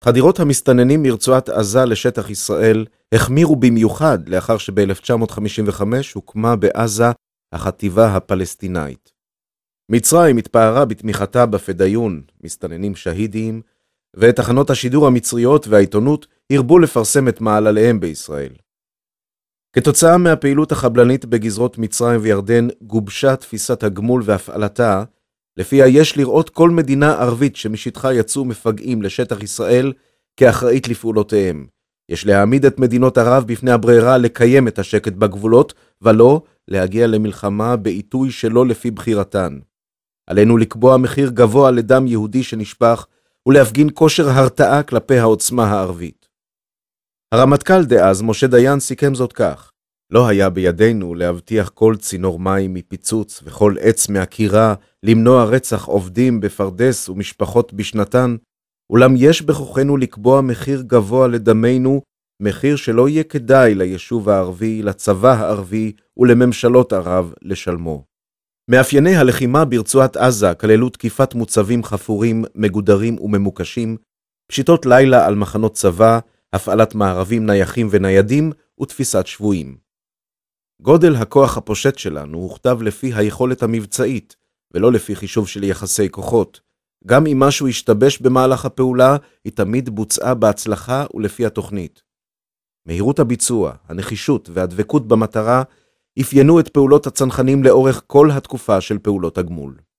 חדירות המסתננים מרצועת עזה לשטח ישראל החמירו במיוחד לאחר שב-1955 הוקמה בעזה החטיבה הפלסטינאית. מצרים התפארה בתמיכתה בפדאיון, מסתננים שהידיים, ותחנות השידור המצריות והעיתונות הרבו לפרסם את מעלליהם בישראל. כתוצאה מהפעילות החבלנית בגזרות מצרים וירדן גובשה תפיסת הגמול והפעלתה, לפיה יש לראות כל מדינה ערבית שמשטחה יצאו מפגעים לשטח ישראל כאחראית לפעולותיהם. יש להעמיד את מדינות ערב בפני הברירה לקיים את השקט בגבולות, ולא להגיע למלחמה בעיתוי שלא לפי בחירתן. עלינו לקבוע מחיר גבוה לדם יהודי שנשפך, ולהפגין כושר הרתעה כלפי העוצמה הערבית. הרמטכ"ל דאז, משה דיין, סיכם זאת כך: לא היה בידינו להבטיח כל צינור מים מפיצוץ וכל עץ מהקירה, למנוע רצח עובדים בפרדס ומשפחות בשנתן, אולם יש בכוחנו לקבוע מחיר גבוה לדמנו, מחיר שלא יהיה כדאי ליישוב הערבי, לצבא הערבי ולממשלות ערב לשלמו. מאפייני הלחימה ברצועת עזה כללו תקיפת מוצבים חפורים, מגודרים וממוקשים, פשיטות לילה על מחנות צבא, הפעלת מערבים נייחים וניידים ותפיסת שבויים. גודל הכוח הפושט שלנו הוכתב לפי היכולת המבצעית, ולא לפי חישוב של יחסי כוחות. גם אם משהו השתבש במהלך הפעולה, היא תמיד בוצעה בהצלחה ולפי התוכנית. מהירות הביצוע, הנחישות והדבקות במטרה אפיינו את פעולות הצנחנים לאורך כל התקופה של פעולות הגמול.